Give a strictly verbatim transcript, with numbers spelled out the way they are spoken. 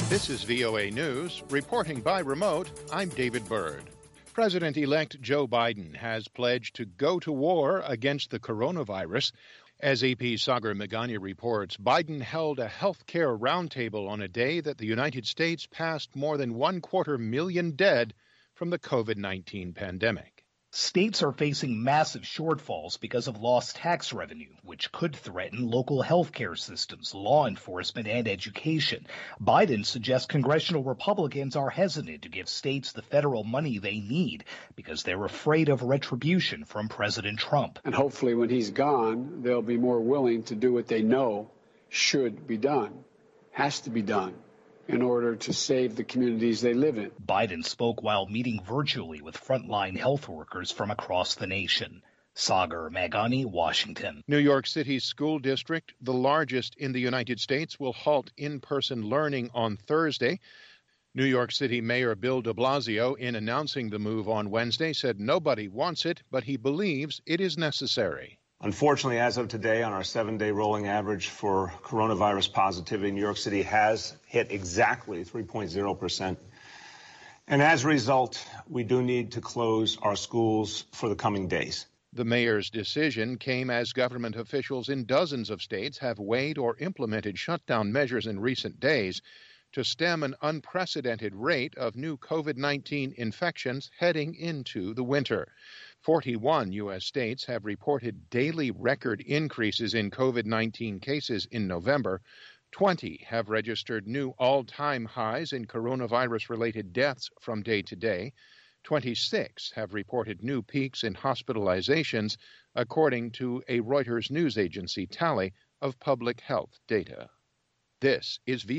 This is V O A News. Reporting by remote, I'm David Byrd. President-elect Joe Biden has pledged to go to war against the coronavirus. As A P's Sagar Meghani reports, Biden held a health care roundtable on a day that the United States passed more than one quarter million dead from the COVID nineteen pandemic. States are facing massive shortfalls because of lost tax revenue, which could threaten local health care systems, law enforcement, and education. Biden suggests congressional Republicans are hesitant to give states the federal money they need because they're afraid of retribution from President Trump. And hopefully when he's gone, they'll be more willing to do what they know should be done, has to be done, in order to save the communities they live in. Biden spoke while meeting virtually with frontline health workers from across the nation. Sagar Meghani, Washington. New York City's school district, the largest in the United States, will halt in-person learning on Thursday. New York City Mayor Bill de Blasio, in announcing the move on Wednesday, said nobody wants it, but he believes it is necessary. Unfortunately, as of today, on our seven-day rolling average for coronavirus positivity, New York City has hit exactly three point zero percent. And as a result, we do need to close our schools for the coming days. The mayor's decision came as government officials in dozens of states have weighed or implemented shutdown measures in recent days to stem an unprecedented rate of new COVID nineteen infections heading into the winter. forty-one U S states have reported daily record increases in COVID nineteen cases in November. twenty have registered new all-time highs in coronavirus-related deaths from day to day. twenty-six have reported new peaks in hospitalizations, according to a Reuters news agency tally of public health data. This is V